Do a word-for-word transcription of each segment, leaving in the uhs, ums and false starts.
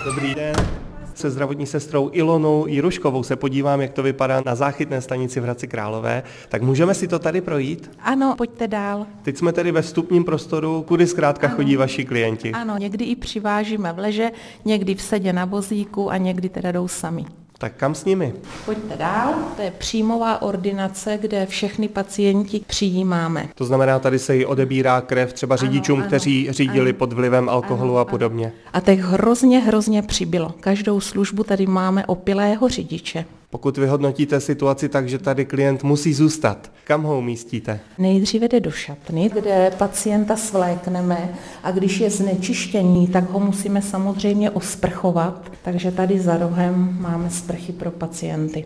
Dobrý den. Se zdravotní sestrou Ilonou Jiruškovou se podívám, jak to vypadá na záchytné stanici v Hradci Králové. Tak můžeme si to tady projít? Ano, pojďte dál. Teď jsme tedy ve vstupním prostoru, kudy zkrátka Ano. chodí vaši klienti. Ano, někdy i přivážíme v leže, někdy v sedě na vozíku a někdy teda jdou sami. Tak kam s nimi? Pojďte dál. To je příjmová ordinace, kde všechny pacienti přijímáme. To znamená, tady se jí odebírá krev třeba řidičům, ano, kteří řídili ano, pod vlivem alkoholu ano, a podobně. A tak hrozně, hrozně přibylo. Každou službu tady máme opilého řidiče. Pokud vyhodnotíte situaci tak, že tady klient musí zůstat, kam ho umístíte? Nejdříve jde do šatny, kde pacienta svlékneme a když je znečištění, tak ho musíme samozřejmě osprchovat. Takže tady za rohem máme sprchy pro pacienty.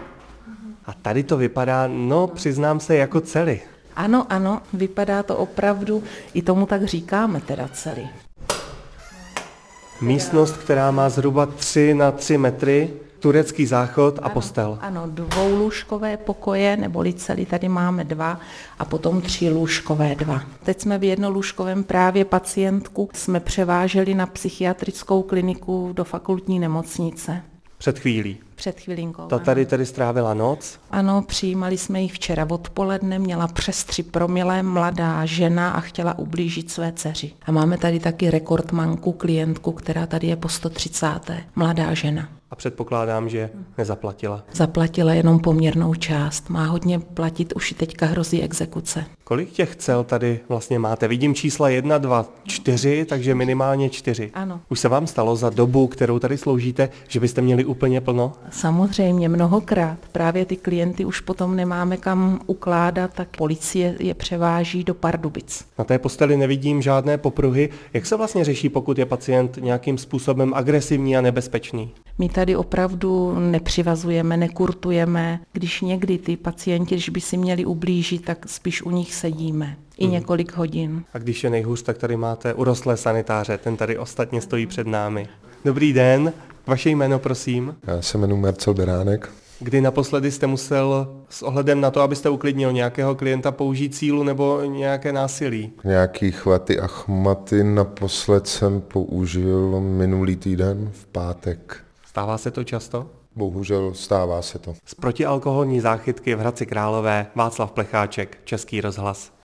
A tady to vypadá, no přiznám se, jako cely. Ano, ano, vypadá to opravdu, i tomu tak říkáme teda celý. Místnost, která má zhruba tři na tři metry, turecký záchod a Ano, postel. Ano, dvoulůžkové pokoje, neboli celý tady máme dva a potom tři lůžkové dva. Teď jsme v jednolůžkovém právě pacientku jsme převáželi na psychiatrickou kliniku do fakultní nemocnice. Před chvílí. Před chvilinkou. Ta tady tedy strávila noc. Ano, přijímali jsme ji včera odpoledne, měla přes tři promile, mladá žena a chtěla ublížit své dceři. A máme tady taky rekordmanku, klientku, která tady je po sto třicáté Mladá žena. A předpokládám, že nezaplatila. Zaplatila jenom poměrnou část, má hodně platit, už i teďka hrozí exekuce. Kolik těch cel tady vlastně máte? Vidím čísla jedna, dva, čtyři, takže minimálně čtyři. Ano. Už se vám stalo za dobu, kterou tady sloužíte, že byste měli úplně plno? Samozřejmě mnohokrát. Právě ty klienty už potom nemáme kam ukládat, tak policie je převáží do Pardubic. Na té posteli nevidím žádné popruhy. Jak se vlastně řeší, pokud je pacient nějakým způsobem agresivní a nebezpečný? My tady opravdu nepřivazujeme, nekurtujeme. Když někdy ty pacienti, když by si měli ublížit, tak spíš u nich sedíme. I hmm. několik hodin. A když je nejhůř, tak tady máte urostlé sanitáře, ten tady ostatně stojí před námi. Dobrý den, vaše jméno prosím. Já se jmenuji Marcel Beránek. Kdy naposledy jste musel s ohledem na to, abyste uklidnil nějakého klienta, použít sílu nebo nějaké násilí? Nějaký chvaty a chmaty naposled jsem použil minulý týden v pátek. Stává se to často? Bohužel stává se to. Z protialkoholní záchytky v Hradci Králové Václav Plecháček, Český rozhlas.